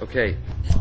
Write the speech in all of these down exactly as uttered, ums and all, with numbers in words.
Okay,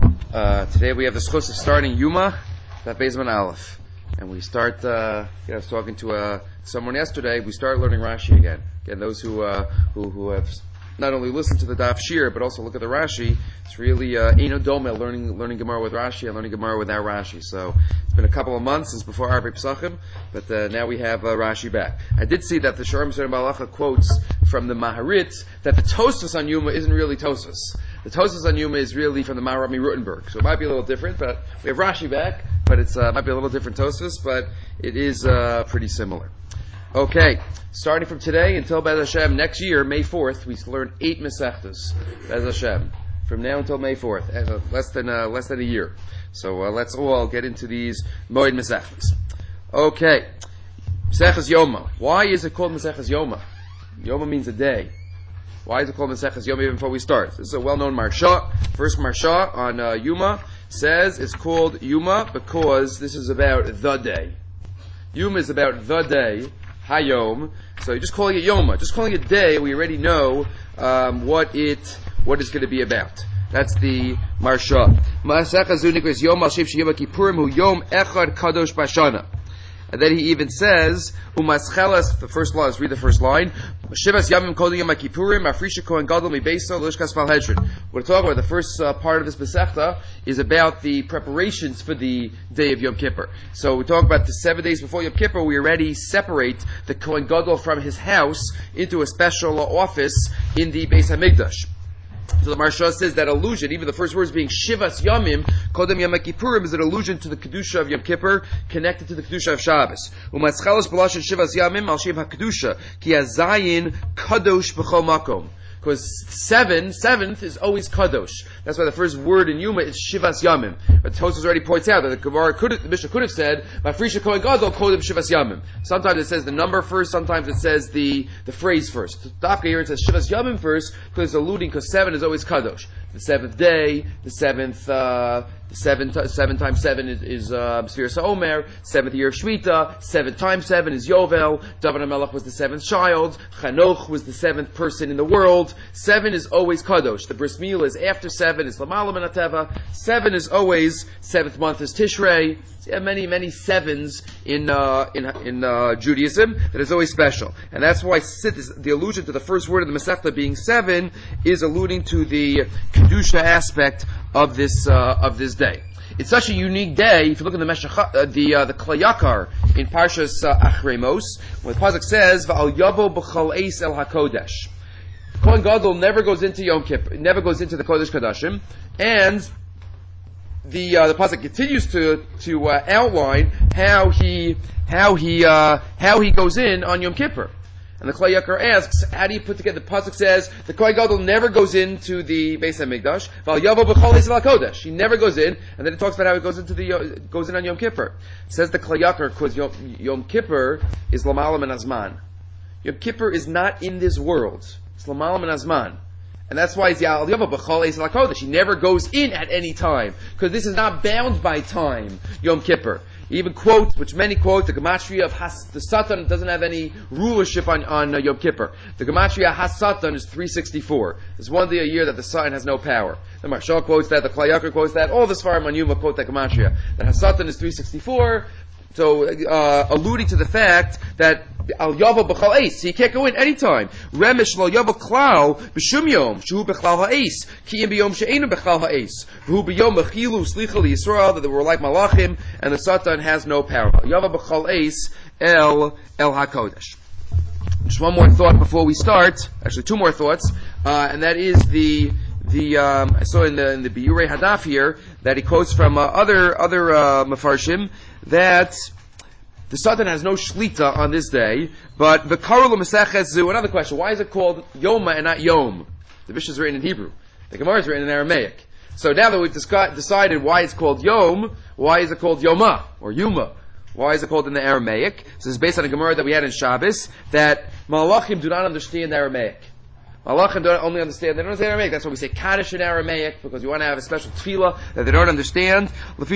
uh, today we have the schus of starting Yuma, that Bezman Aleph. And we start, uh, I was talking to uh, someone yesterday, we start learning Rashi again. Again, those who uh, who, who have not only listened to the Daf Shir, but also look at the Rashi, it's really Eino Domel, learning learning Gemara with Rashi and learning Gemara without Rashi. So it's been a couple of months since before Arvei Pesachim, but uh, now we have uh, Rashi back. I did see that the Sharm Seder Balacha quotes from the Maharit that the Tosfos on Yuma isn't really Tosfos. The Tosfos on Yuma is really from the Maharami Rutenberg, so it might be a little different, but we have Rashi back, but it's uh, might be a little different Tosfos, but it is uh, pretty similar. Okay, starting from today until Bez Hashem next year, May fourth, we learn eight Masechtas, Bez Hashem, from now until May fourth, uh, less than uh, less than a year. So uh, let's all get into these Moed Masechtas. Okay, Maseches Yoma. Why is it called Maseches Yoma? Yoma means a day. Why is it called Maseches Yoma even before we start? This is a well-known Marsha. First Marsha on uh, Yuma says it's called Yuma because this is about the day. Yuma is about the day, Hayom. So you're just calling it Yoma. Just calling it day, we already know um, what it what it's going to be about. That's the Marsha. Maseches Zunik is Yom Al-Shiv Sheyom Kippurim Hu Yom Echad Kadosh Bashana. And then he even says, Umaschelas, the first line, let's read the first line. Shivas Yamim Kol Yom Kippurim, Afrisha Kohen Gadol Mibeso, Lishkas Fal Hedron. We're talking about the first uh, part of this Masechta is about the preparations for the day of Yom Kippur. So we talk about the seven days before Yom Kippur, we already separate the Kohen Gadol from his house into a special office in the Beis HaMikdash. So the Marsha says that allusion, even the first words being Shivas Yamim, Kodem Yom Kippurim, is an allusion to the Kedusha of Yom Kippur, connected to the Kedusha of Shabbos. Umaschelas Balash Shivas Yamim, Al Shem HaKedusha, Ki Hazayin Kadosh B'chol Makom. Because seven, seventh is always kadosh. That's why the first word in Yuma is Shivas Yamim. But Tosfos already points out that the Gemara could, the Mishnah could have said, Mafrisha Kohen Gadol Kodem Shivas Yamim. Sometimes it says the number first, sometimes it says the, the phrase first. Dafka here it says Shivas Yamim first, because it's alluding, because seven is always kadosh. The seventh day, the seventh, uh, the seven, t- seven times seven is, is uh, Sfiras HaOmer, seventh year of Shemitah, seven times seven is Yovel, David HaMelech was the seventh child, Chanoch was the seventh person in the world, seven is always Kadosh, the Bris Milah is after seven, is Lamalam and Ateva, seven is always, seventh month is Tishrei, so yeah, many, many sevens in, uh, in, in, uh, Judaism, that is always special. And that's why the allusion to the first word of the Masechta being seven is alluding to the Kedusha aspect of this, uh, of this day. It's such a unique day. If you look at the Meshach, uh, the uh, the Klayakar in Parshas uh, Achremos, when the pasuk says "Va'al yavo b'chol eis el hakodesh," Kohen Gadol never goes into Yom Kippur, never goes into the Kodesh Kodashim, and the uh, the pasuk continues to to uh, outline how he how he uh, how he goes in on Yom Kippur. And the Klei Yakar asks, how do you put together? The pasuk says the Kohen Gadol never goes into the Beis HaMikdash. Val Yavo b'chol eis el hakodesh. He never goes in, and then it talks about how he goes into the uh, goes in on Yom Kippur. It says the Klei Yakar because Yom, Yom Kippur is Lamalam and Azman. Yom Kippur is not in this world. It's Lamalam and Azman. And that's why it's Yal Yavo b'chol eis el hakodesh. He never goes in at any time because this is not bound by time. Yom Kippur. He even quotes, which many quote, the Gematria of Has, the Satan doesn't have any rulership on, on uh, Yom Kippur. The Gematria Has Satan is three sixty-four. There's one day a year that the Satan has no power. The Marshal quotes that, the Klei Yakar quotes that, all the Sfarim on Yuma quote that Gematria. That Has Satan is three sixty-four, so, uh, alluding to the fact that Al Yavo b'chol eis, he can't go in anytime. Remesh lo Yavo klal b'shum yom, shehu b'chlal ha'eis, ki im b'yom she'enu b'chlal ha'eis, v'hu b'yom b'chilu slicha li Yisrael, that they were like malachim, and the Satan has no power. Al Yavo b'chol eis, el, el ha'kodesh. Just one more thought before we start, actually two more thoughts, uh, and that is the, the, um, I saw in the, in the Biurei Hadaf here, that he quotes from, uh, other, other, uh, Mefarshim, that the Satan has no shlita on this day, but the Karul Maseches Zu. Another question: why is it called Yoma and not Yom? The Mishnah is written in Hebrew. The Gemara is written in Aramaic. So now that we've discuss- decided why it's called Yom, why is it called Yoma or Yuma? Why is it called in the Aramaic? So this is based on a Gemara that we had in Shabbos that Malachim do not understand Aramaic. Malachim don't only understand, they don't understand Aramaic. That's why we say Kaddish in Aramaic, because we want to have a special tefillah that they don't understand. The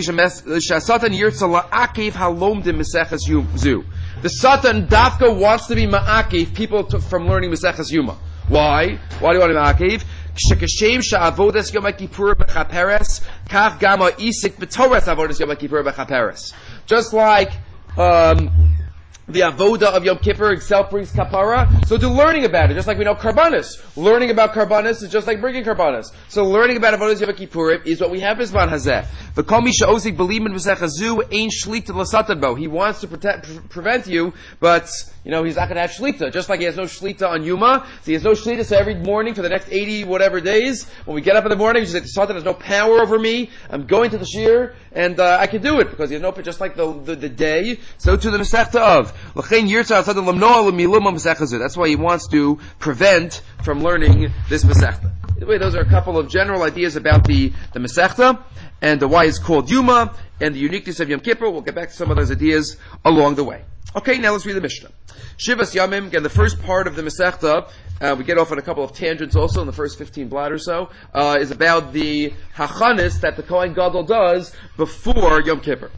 Satan Dafka wants to be ma'akiv people to, from learning Maseches Yuma. Why? Why do you want to be ma'akiv? Shekashem sha'avodas Yom Kippur b'chaperes, kach gama isik b'toras avodas Yom Kippur b'chaperes. Just like um, the avoda of Yom Kippur itself brings kapara, so do learning about it, just like we know karbanis. Learning about karbanis is just like bringing karbanis. So learning about avodas Yom Kippur is what we have as man hazeh. V'kol mi she'ozik b'limin v'sechazu ein shlita l'satan bo. He wants to protect, pre- prevent you, but you know he's not going to have shlita. Just like he has no shlita on Yuma, so he has no shlita. So every morning for the next eighty whatever days, when we get up in the morning, he says the Satan has no power over me. I'm going to the shir, and uh, I can do it because he has no. Just like the the, the day, so to the Masechta of. That's why he wants to prevent from learning this Masechta. Anyway, those are a couple of general ideas about the, the Masechta and the why it's called Yuma and the uniqueness of Yom Kippur. We'll get back to some of those ideas along the way. Okay, now let's read the Mishnah. Shivas Yamim, again, the first part of the Masechta, uh, we get off on a couple of tangents also in the first fifteen blot or so, uh, is about the Hachanis that the Kohen Gadol does before Yom Kippur.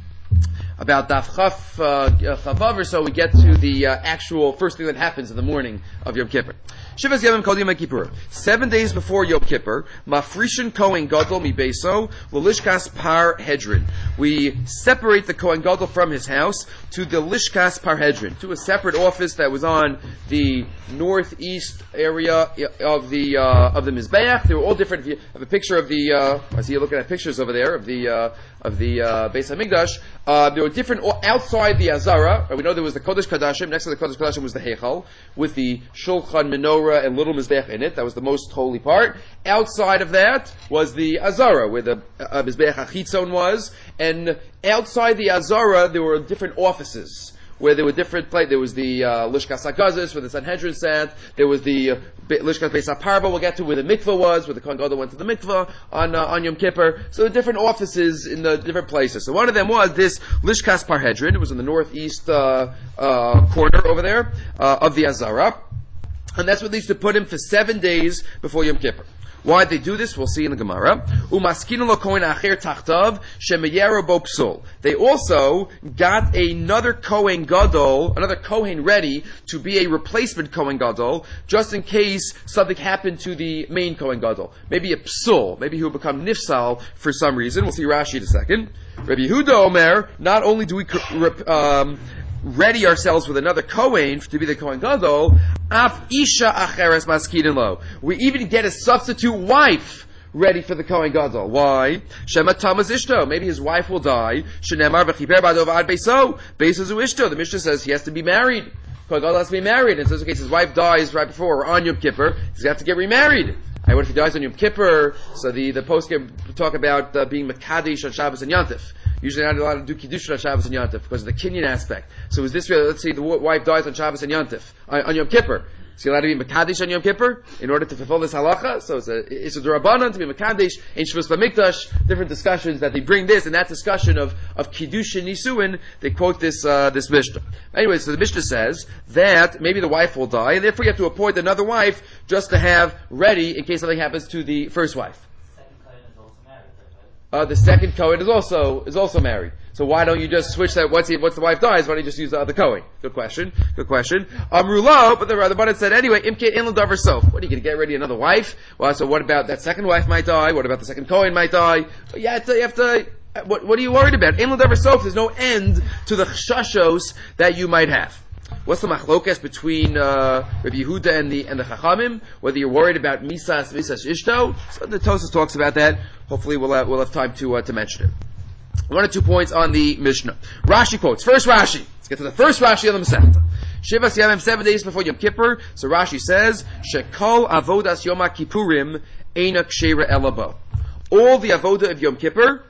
About Daf Chaf uh, Chavav or so, we get to the uh, actual first thing that happens in the morning of Yom Kippur. Shivas Yamim Kol Yom Kippur. Seven days before Yom Kippur, Mafrishin Kohen Gadol mi Beiso L'Lishkas Par Hedrin. We separate the Kohen Gadol from his house to the Lishkas Par Hedrin, to a separate office that was on the northeast area of the uh, of the Mizbeach. They were all different. If you have a picture of the, uh, I see you looking at pictures over there of the uh, of the uh, Beis Hamikdash. Uh, there were different outside the Azara. We know there was the Kodesh Kadashim. Next to the Kodesh Kadashim was the Heichal with the Shulchan, Menorah, and little Mizbeach in it. That was the most holy part. Outside of that was the Azara, where the uh, Mizbeach Achitzon was, and outside the Azara there were different offices where there were different places. There was the uh, Lishkas HaGazis, where the Sanhedrin sat. There was the uh, Lishkas Beis HaParva, we'll get to where the mikveh was, where the Kohen Gadol went to the mikveh on uh, on Yom Kippur. So different offices in the different places. So one of them was this Lishkas Parhedrin. It was in the northeast uh, uh, corner over there uh, of the Azara. And that's what they used to put him for seven days before Yom Kippur. Why they do this, we'll see in the Gemara. Umaskinu lo kohen acher tachtav shemeyera bo psul. They also got another Kohen Gadol, another Kohen ready to be a replacement Kohen Gadol, just in case something happened to the main Kohen Gadol. Maybe a psul, maybe he will become nifsal for some reason. We'll see Rashi in a second. Rabbi Yehuda Omer, not only do we um, ready ourselves with another Kohen to be the Kohen Gadol, af isha acheres maskinin lo. We even get a substitute wife ready for the Kohen Gadol. Why? Shema tamaz ishto. Maybe his wife will die. Shenemar v'chiper badov ad beiso. Beiso ishto. The Mishnah says he has to be married. Kohen Gadol has to be married. And so in case his wife dies right before or on Yom Kippur, he's going to have to get remarried. Right, what if he dies on Yom Kippur? So the, the post talk about uh, being Mekadesh on Shabbos and Yontif. Usually not allowed to do Kiddushin on Shabbos and Yontif because of the Kinyan aspect. So is this really, let's say the wife dies on Shabbos and Yontif, on, on Yom Kippur. Is he allowed to be Mekadesh on Yom Kippur in order to fulfill this halacha? So it's a, it's a Durabanan to be Mekadesh in Shavuos B'Mikdash. Different discussions that they bring this, and that discussion of, of Kiddush and Nisuin, they quote this, uh, this Mishnah. Anyway, so the Mishnah says that maybe the wife will die, and therefore you have to appoint another wife just to have ready in case something happens to the first wife. Uh, the second Kohen is also is also married. So why don't you just switch that? Once he, once the wife dies, why don't you just use the other Kohen? Good question. Good question. Amrulo, but the the Rabbanan said anyway. Imke inland davar sof. What are you going to get ready another wife? Well, so what about that second wife might die? What about the second Kohen might die? But yeah, you have to. What, what are you worried about? Inland davar sof. There's no end to the chashashos that you might have. What's the machlokas between uh, Rabbi Yehuda and the and the Chachamim? Whether you're worried about misas misas ishto, so the Tosas talks about that. Hopefully, we'll have, we'll have time to uh, to mention it. One or two points on the Mishnah. Rashi quotes first Rashi. Let's get to the first Rashi on the Masechta. Shivas Yamim, seven days before Yom Kippur. So Rashi says, Shekol avodas Yom Kippurim eina kshera elabo. All the avodah of Yom Kippur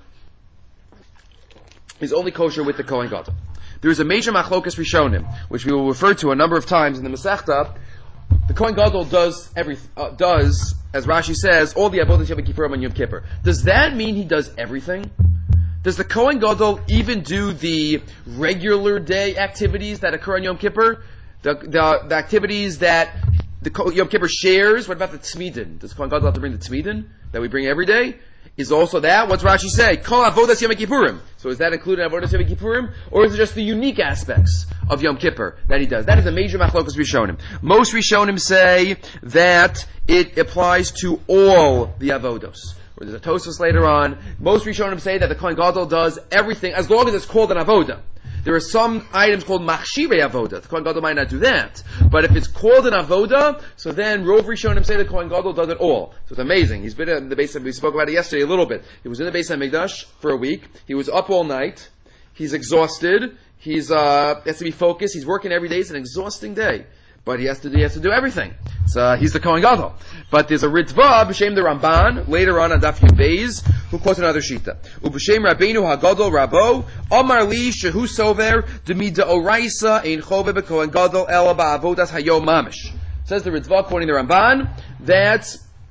is only kosher with the Kohen Gadol. There is a major machlokas rishonim, which we will refer to a number of times in the Masechta. The Kohen Gadol does every uh, does, as Rashi says, all the avodas Yom Kippurim on Yom Kippur. Does that mean he does everything? Does the Kohen Gadol even do the regular day activities that occur on Yom Kippur? The the, the activities that the Yom Kippur shares? What about the Tzmidin? Does the Kohen Gadol have to bring the Tzmidin that we bring every day? is also that. What's Rashi say? Kol avodas Yom Kippurim. So is that included in avodas Yom Kippurim, or is it just the unique aspects of Yom Kippur that he does? That is a major machlokas Rishonim. Most Rishonim say that it applies to all the avodos. Or there's a Tosfos later on. Most Rishonim say that the Kohen Gadol does everything as long as it's called an avoda. There are some items called machshirei avoda. The Kohen Gadol might not do that. But if it's called an avoda, so then Rov Rishonim say the Kohen Gadol does it all. So it's amazing. He's been in the base of, we spoke about it yesterday a little bit. He was in the base of Mikdash for a week. He was up all night. He's exhausted. He's, uh, has to be focused. He's working every day. It's an exhausting day. But he has to do, he has to do everything. So, he's the Kohen Gadol. But there's a Ritva, b'shem the Ramban, later on on Daf Yud Beis, who quotes another Shita. U'b'shem Rabbeinu HaGadol Rabo, Omar li shehu sover, demida oraisa, ein chove b'Kohen Gadol, ela ba'avodas hayom mamish. Says the Ritva, quoting the Ramban, that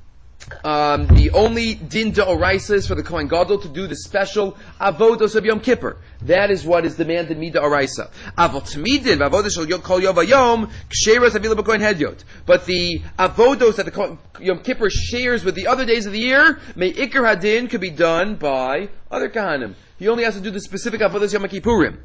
Um, the only din d'oraisa is for the Kohen Gadol to do the special avodos of Yom Kippur. That is what is demanded mida oraisa. Avot tamidin v'avodos shel kol yom v'yom ksheras avila b'kohen hedyot. But the avodos that the Kohen Yom Kippur shares with the other days of the year, may ikar hadin could be done by other kahanim. He only has to do the specific avodos Yom Kippurim.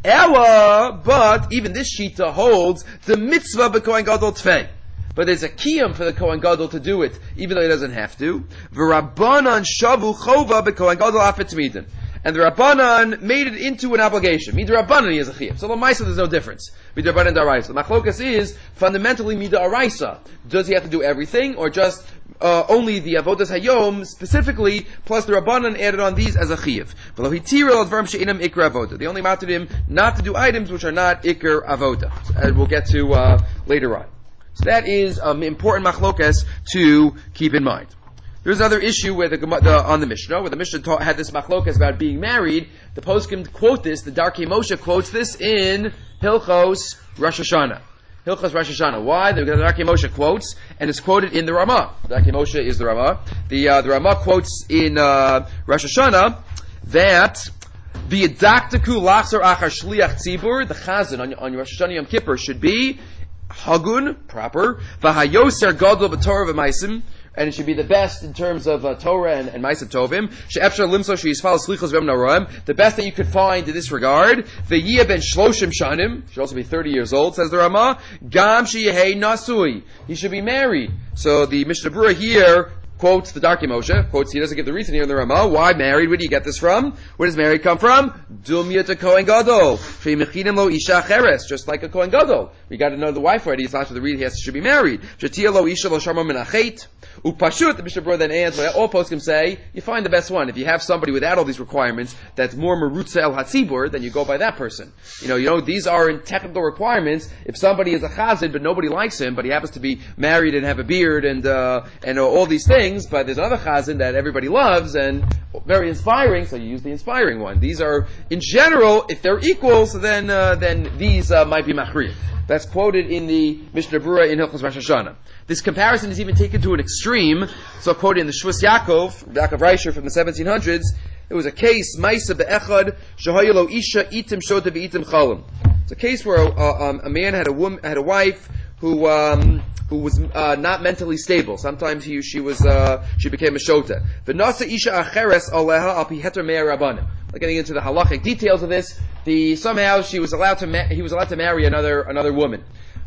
Ella, but even this shita holds the mitzvah b'kohen Gadol tfei. But there's a kiyum for the Kohen Gadol to do it, even though he doesn't have to. V'Rabbanan shavu chova b'Kohen Gadol afet midin. And the Rabbanan made it into an obligation. Midrabbanan he has a chiyuv. So l'maisa there's no difference. Midrabbanan daraisa. The machlokas is fundamentally midaraisa. Does he have to do everything, or just uh, only the avodas hayom specifically, plus the Rabbanan added on these as a chiyuv? V'lo hitirel advarim she'inam ikar avoda. They only mounted him not to do items which are not ikar avoda. And we'll get to uh, later on. So that is um, important machlokas to keep in mind. There's another issue where the, the on the Mishnah, where the Mishnah taught, had this machlokas about being married. The poskim quote this, the Darkei Moshe quotes this in Hilchos Rosh Hashanah. Hilchos Rosh Hashanah. Why? The Darkei Moshe quotes, and it's quoted in the Ramah. The Darkei Moshe is the Ramah. The, uh, the Ramah quotes in uh, Rosh Hashanah that V'yadaktaku lachzor achar shliach tzibur, the chazan on, on Rosh Hashanah Yom Kippur should be hagun, proper, v'hayoser gadol b'torah v'maisim, and it should be the best in terms of uh, Torah and, and Maisim Tovim. She'efshar limso she'yisfal slichos v'em naroim, the best that you could find in this regard. V'yiyah ben shloshim shanim, should also be thirty years old, says the Ramah. Gam she'yehei nasui, he should be married. So the Mishnah Berurah here quotes the Darkei Moshe, quotes, he doesn't give the reason here in the Ramah. Why married? Where do you get this from? Where does married come from? Dumya to Kohen Gadol. She'mechinim lo isha cheres, just like a Kohen Gadol. We got to know the wife already, it's not to the read, he has, should be married. She'tia lo isha lo sharma min achet. Upashut, the Mishnah Berurah then adds, all poskim say, you find the best one. If you have somebody without all these requirements, that's more merutza el hatzibur, then you go by that person. You know, you know, these are technical requirements. If somebody is a chazid, but nobody likes him, but he happens to be married and have a beard and, uh, and uh, all these things, but there's another chazan that everybody loves and very inspiring, so you use the inspiring one. These are, in general, if they're equals, then uh, then these uh, might be machriv. That's quoted in the Mishnah Berurah in Hilchos Rosh Hashanah. This comparison is even taken to an extreme. So quoted in the Shvus Yaakov, Yaakov Reisher from the seventeen hundreds, it was a case, Maisa be'echad, shehayelo isha itim shota ve'itim chalim. It's a case where a, um, a man had a woman, had a wife who um, who was uh, not mentally stable. Sometimes he she was uh, she became a shota. V'nasa isha acheres aleha al pi heter mei rabbanim. Like getting into the halachic details of this, the somehow she was allowed to ma- he was allowed to marry another another woman.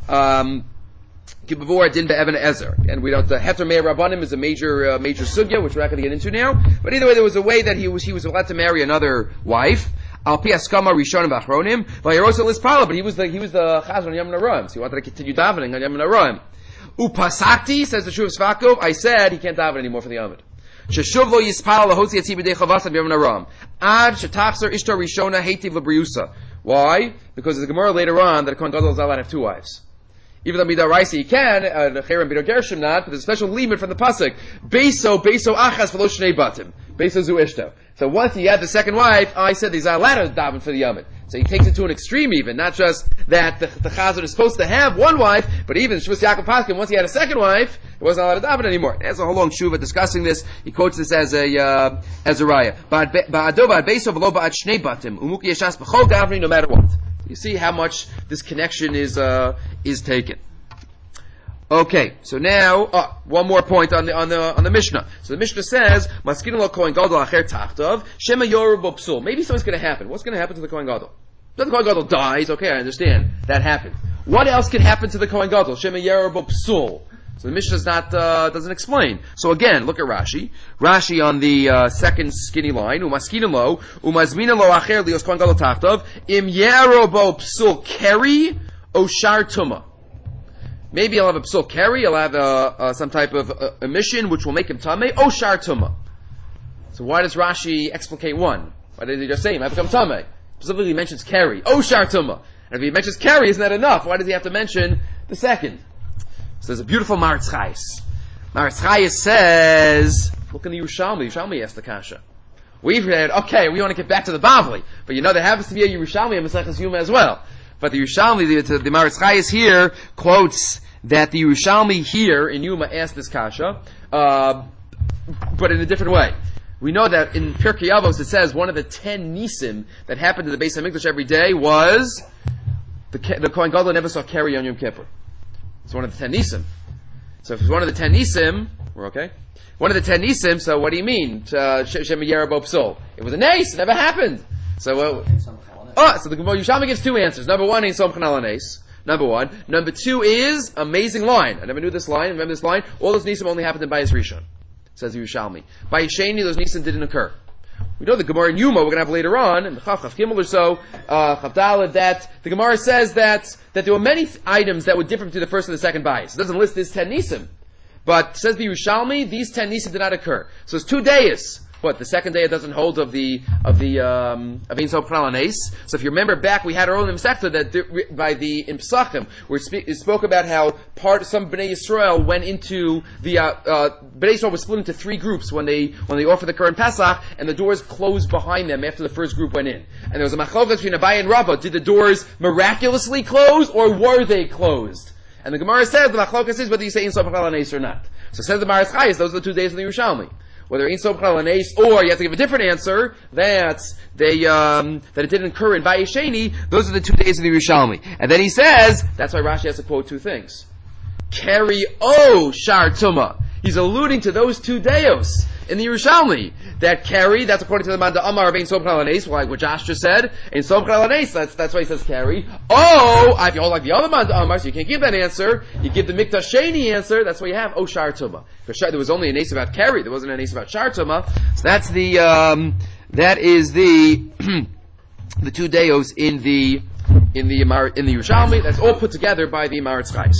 Um, Before din be'evan ezer, and we don't. The heter mei rabbanim is a major uh, major sugya, which we're not going to get into now. But either way, there was a way that he was he was allowed to marry another wife. Al pi askama rishonim v'achronim v'yarosa lispala, but he was the he was the chazan on Yom Naroim, so he wanted to continue davening on Yom Naroim. Upasakti, says the Shuv Svakov, I said he can't daven anymore for the Amid. Sheshuv lo yispal lahotzi yatzi b'dei chavas Yom Naroim ad shetachzer ishtar rishona heitiv lebriusa. Why? Because there's a Gemara later on that a Kohen Gadol is allowed to have two wives. Even though Midar Raisi he can, uh, Cherem Bidor Gershom not, but there's a special limit from the pasuk. Beso, beso achas v'lo shnei batim. Beso zu ishto. So once he had the second wife, I said he's allowed to daven for the Yamid. So he takes it to an extreme even, not just that the, the Chazan is supposed to have one wife, but even Shvus Yaakov Paskin, once he had a second wife, he wasn't allowed to daven anymore. There's a whole long shuva discussing this. He quotes this as a, uh, as a raya. Ba'ado ba'ad beso v'lo ba'ad shnei batim. Umuki yeshas b'chol davening no matter what. You see how much this connection is uh, is taken. Okay, so now uh, one more point on the on the on the Mishnah. So the Mishnah says, "Maskinu lo kohen gadol acher tachtov shema yorubo psul." Maybe something's going to happen. What's going to happen to the kohen gadol? The kohen gadol dies. Okay, I understand that happened. What else can happen to the kohen gadol? Shema yorubo psul. So the Mishnah is not uh, doesn't explain. So again, look at Rashi. Rashi on the uh, second skinny line. Umaskinu lo umazmina lo acher lios kohen gadol tachtov im yorubo psul keri o shar tuma. Maybe I'll have a psul keri, I'll have a, uh, some type of uh, emission which will make him tameh, o shar tuma. So why does Rashi explicate one? Why did he just say him, I become tameh? Specifically he mentions keri, o shar tuma. And if he mentions keri, isn't that enough? Why does he have to mention the second? So there's a beautiful Maritz Chayes. Maritz Chayes says, look in the Yerushalmi, Yerushalmi asked the kasha. We've read, okay, we want to get back to the Bavli, but you know there happens to be a Yerushalmi and Maseches Yuma as well. But the Yerushalmi, the, the Maritz Chayes here, quotes that the Yerushalmi here in Yuma asked this kasha, uh, but in a different way. We know that in Pirkei Avos it says one of the ten nisim that happened to the Beis HaMikdash every day was the, the Kohen Gadol never saw keri on Yom Kippur. It's one of the ten nisim. So if it's one of the ten nisim, we're okay. One of the ten nisim, so what do you mean? Uh, Shem Yerabo Psol. It was a nace, it never happened. So, uh, oh, so the Yerushalmi gives two answers. Number one, ain't Som Chanal Anes. Number one. Number two is, amazing line. I never knew this line. Remember this line? All those nisim only happened in Bayis Rishon. Says the Yerushalmi. By Sheni, those nisim didn't occur. We know the Gemara in Yuma, we're going to have later on, in the Chav Chav Gimel or so, uh, Chav Daled, that the Gemara says that, that there were many th- items that were different to the first and the second Bayis. It doesn't list this ten nisim. But, says the Yerushalmi, these ten nisim did not occur. So it's two days. What, the second day it doesn't hold of the, of the, um, of Ein Sof Chanal Anes. So if you remember back, we had earlier in Masechta that the, by the, in Pesachim, where it, spe- it spoke about how part, some Bnei Yisrael went into the, uh, uh, Bnei Yisrael was split into three groups when they, when they offered the Korban Pesach, and the doors closed behind them after the first group went in. And there was a machlokas between Abaye and Rabbah. Did the doors miraculously close, or were they closed? And the Gemara says the machlokas is whether you say Ein Sof Chanal Anes or not. So it says the Maris Chayes, those are the two days of the Yerushalmi. Whether Ein Sof Chanal Anes, or you have to give a different answer, that they, um, that it didn't occur in Bayis Sheni, those are the two days of the Yerushalmi. And then he says, that's why Rashi has to quote two things. Keri o shar tuma. He's alluding to those two deos in the Yerushalmi. That keri, that's according to the Manda Amar of Ein Sof Chanal Anes, like what Josh just said. Ein Sof Chanal Anes, that's, that's why he says keri. Oh, if you hold like the other Manda Amar, so you can't give that answer. You give the Mikdash Sheni answer, that's why you have o shar tuma. Because there was only an ace about keri, there wasn't an ace about shar tuma. So that's the, um, that is the, the two deos in the, in the, in the Yerushalmi. That's all put together by the Maritz Chayes.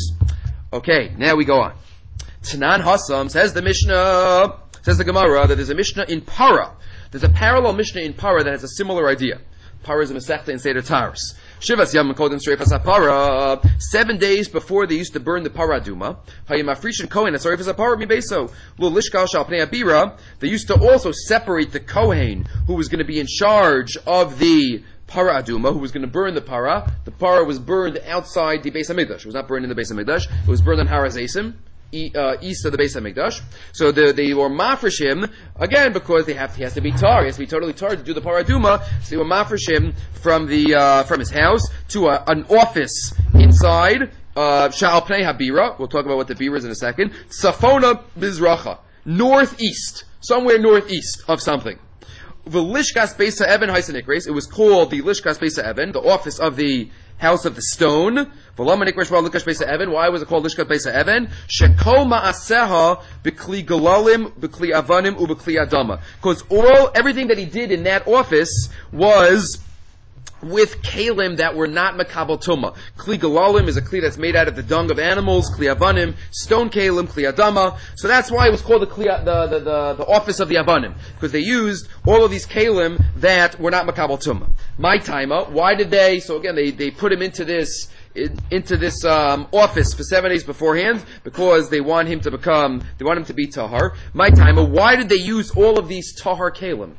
Okay, now we go on. Tanan Hassam, says the Mishnah, says the Gemara, that there's a Mishnah in Para. There's a parallel Mishnah in Para that has a similar idea. Para is a Masechta in Seder Taurus. Shivas Yam Kodem Sreifas HaPara. Seven days before they used to burn the Para Duma. Hayim Afrishin Kohen Sreifas HaPara Mibeso. Lo Lishkal Shal Pnei Abira. They used to also separate the Kohen who was going to be in charge of the Para Aduma, who was going to burn the Para. The Para was burned outside the Beis HaMikdash. It was not burned in the Beis HaMikdash. It was burned on Har HaZeisim. Uh, east of the Beis HaMikdash. So the, they were mafresh him, again, because they have, he has to be tar, he has to be totally tar to do the paraduma, so they were mafresh him from the, uh, from his house to a, an office inside, uh, Sha'al Pnei Habira, we'll talk about what the Bira is in a second, Safona Mizracha, northeast, somewhere northeast of something. The Lishkas Beis HaEben Heisenikres, it was called the Lishkas Beis HaEben, the office of the house of the stone. Why was it called Lishkat Beis HaEben? Shekol ma'aseha b'kli galalim, b'kli avanim, u'b'kli adama. Because all, everything that he did in that office was with kalim that were not makabel tuma. Kli galalim is a kli that's made out of the dung of animals. Kli avanim, stone kalim, kli adama. So that's why it was called the kli, the, the, the, the office of the avanim, because they used all of these kalim that were not makabel tuma. My timer, why did they? So again, they they put him into this in, into this um, office for seven days beforehand because they want him to become, they want him to be tahar. My timer, why did they use all of these tahar kalim?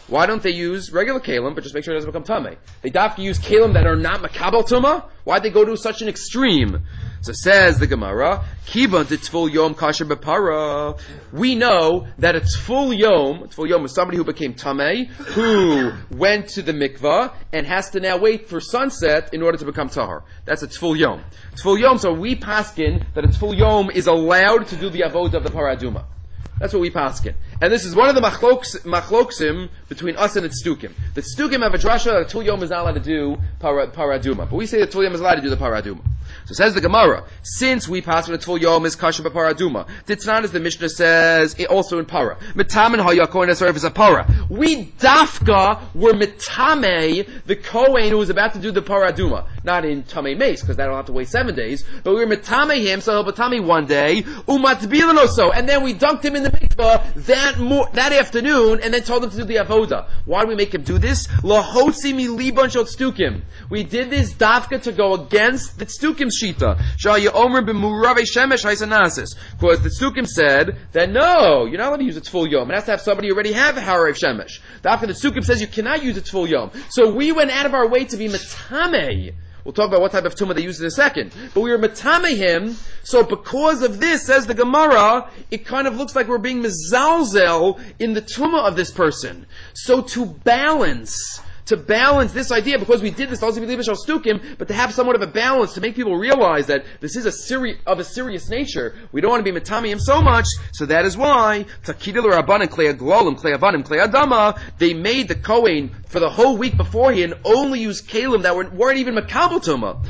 Why don't they use regular kalim, but just make sure it doesn't become tamei? They dafka use kalim that are not makabel tuma. Why'd they go to such an extreme? So says the Gemara, Kivan t'tful yom kasher b'para. We know that a tful yom, a tful yom is somebody who became tamei, who went to the mikvah and has to now wait for sunset in order to become tahar. That's a tful yom. Tful yom. So we paskin that a tful yom is allowed to do the avodah of the paraduma. That's what we paskin. And this is one of the machloks, machloksim between us and the tzdukim. The tzdukim have a drasha that a tful yom is not allowed to do para, paraduma. But we say that tful yom is allowed to do the paraduma. So says the Gemara, since we pass with a tful yom is kasher b'paraduma, Titznan, as the Mishnah says, it also in para. Mitamen hayakohen eserv is a para. We dafka were mitame the kohen who was about to do the paraduma, not in tamei mace because that'll have to wait seven days. But we were mitame him, so he'll mitame one day. Umatbilano so, and then we dunked him in the mikvah that mo- that afternoon, and then told him to do the avoda. Why do we make him do this? Lahotzi mi liban shel tzdukim. We did this dafka to go against the tzdukim shita. Shaya omer b'murave shemesh haisanasis. Because the tzdukim said that no, you're not allowed to use its full yom. It has to have somebody who already have a harav shemesh. Dafka the tzdukim says you cannot use its full yom. So we went out of our way to be metame. We'll talk about what type of tumah they use in a second. But we were metame him, so because of this, says the Gemara, it kind of looks like we're being mezalzel in the tumah of this person. So to balance, to balance this idea, because we did this, also believe shall stukim, but to have somewhat of a balance, to make people realize that this is a seri- of a serious nature, we don't want to be metame him so much, so that is why, takidil rabbanim klei aglolim, klei avanim, klei adama, they made the Kohen for the whole week beforehand only use kalim that weren't, weren't even makabel tumah.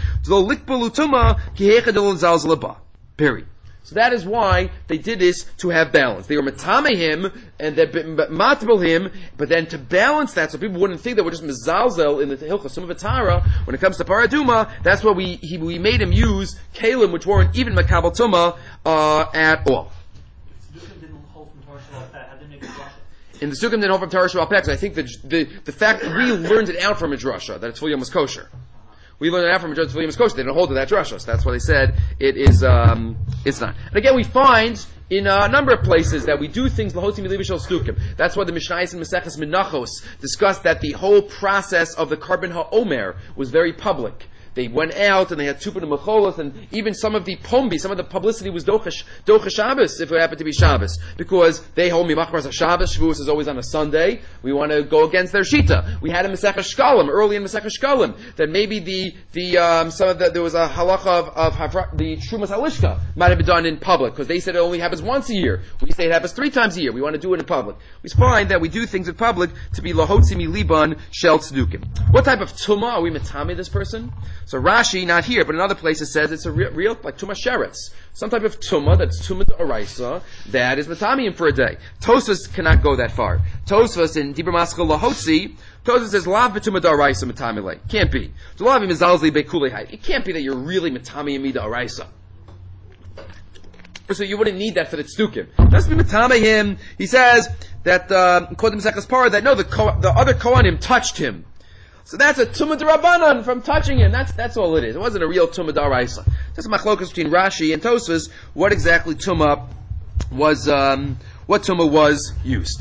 Period. So that is why they did this, to have balance. They were matame him, and they matbel him, but then to balance that, so people wouldn't think that we're just mezalzel in the hilchos summa v'tara. When it comes to paraduma, that's why we he, we made him use kalim, which weren't even makabel tumah uh, at all. In the Sukkim didn't hold from Torah Shabbat Peh, I think the, the the fact that we learned it out from a drasha, that it's full yom was kosher. We learned it out from a drasha, full yom was kosher. They didn't hold to that drasha, so that's why they said it is, um, it's not. And again, we find in a number of places that we do things lahoti miliv shel stukim. That's why the Mishnayos and Maseches Menachos discussed that the whole process of the Karban HaOmer was very public. They went out and they had tupin and mecholos, and even some of the pombi, some of the publicity was docha docha Shabbos, if it happened to be Shabbos, because they hold mimachmas a Shabbos. Shavuos is always on a Sunday. We want to go against their shita. We had a Masechah Shkalim early in Masechah Shkalim that maybe the the um, some of the, there was a halacha of, of Havra, the Trumas Halishka might have been done in public because they said it only happens once a year. We say it happens three times a year. We want to do it in public. We find that we do things in public to be lahotzi mi liban shel tzdukim. What type of tumah are we metame this person? So Rashi, not here, but in other places, says it's a real, real like tumah sheretz, some type of tumah that's tumah d'oraisa that is metamiyim for a day. Tosfos cannot go that far. Tosfos in Dibur Maskal Lahotzi, Tosfos says lav b'tumah d'oraisa metamilei. Can't be. It can't be that you're really metamiyim mi d'oraisa. So you wouldn't need that for the tzdukim. That's be metame him. He says that Kodim Sekas Parah that no, the ko- the other kohanim touched him. So that's a tumah d'Rabbanan from touching him. That's that's all it is. It wasn't a real tumah d'Oraisa. That's a machlokas between Rashi and Tosfos. What exactly tumah was? Um, what tumah was used?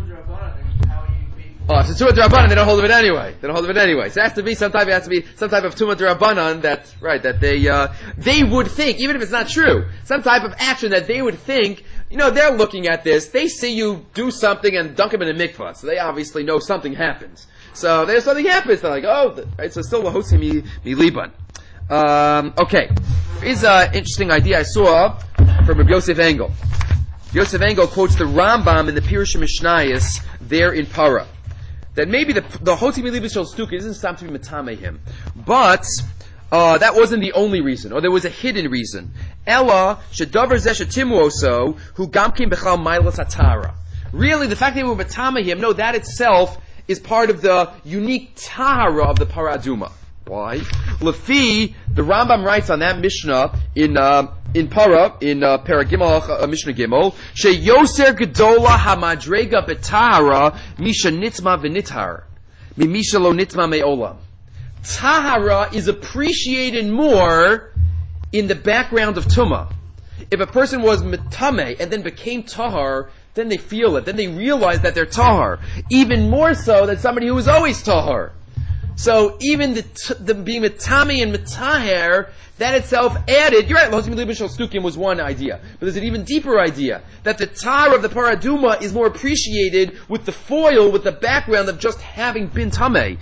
Oh, it's a tumah d'Rabbanan. They don't hold of it anyway. They don't hold of it anyway. So it has to be some type. It has to be some type of tumah d'Rabbanan that right that they uh, they would think, even if it's not true, some type of action that they would think. You know, they're looking at this. They see you do something and dunk him in a mikvah, so they obviously know something happens. So there's something happens. They're like, oh, right. So still lahotzi mi mi liban. Um, okay, here's an interesting idea I saw from Rabbi Yosef Engel. Yosef Engel quotes the Rambam in the Pirush Mishnayos there in Para that maybe the the hotzi mi liban shel stuk isn't something to be metame him, but uh, that wasn't the only reason, or there was a hidden reason. Ella shedavar zeh shetimu oso hu gamkim bechal mailas atara. Really, the fact that we were metame him, no, that itself is part of the unique tahara of the paraduma. Why? Lefi, the Rambam writes on that Mishnah in uh, in Para in uh, Paragimel uh, Mishnah Gimel, she yoser gedola hamadrega betahara misha nitma v'nithar, mi misha lo nitma me'olam. Tahara is appreciated more in the background of tumah. If a person was metame and then became tahar, then they feel it. Then they realize that they're tahar. Even more so than somebody who was always tahar. So even the, t- the being metami and metaher, that itself added, you're right, Losim Libishal Stukim was one idea, but there's an even deeper idea, that the tar of the paraduma is more appreciated with the foil, with the background of just having been tameh.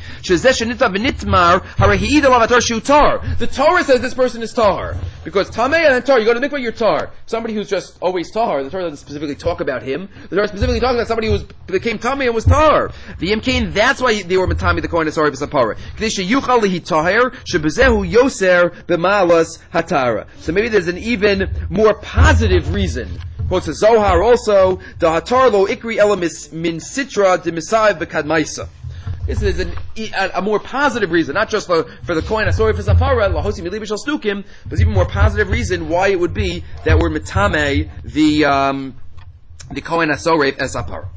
The Torah says this person is tar. Because tameh and then tar, you go to the mikvah, you're tar. Somebody who's just always tar, the Torah doesn't specifically talk about him. The Torah specifically talks about somebody who was, became tameh and was tar. The Yemkain, that's why they were metami, the Kohen Asari v'sapara. Kadesha yuchal lihi tahir, shebezehu yoser b'ma hatara. So maybe there's an even more positive reason. Quotes the Zohar also, the hatar lo ikri elamis min sitra de misaiv bekadmaisa. This is an, a, a more positive reason, not just for, for the Kohen Asori for Safara, lahosi milibishal stukim, but even more positive reason why it would be that we're metame the um, the Kohen Asori as Safara.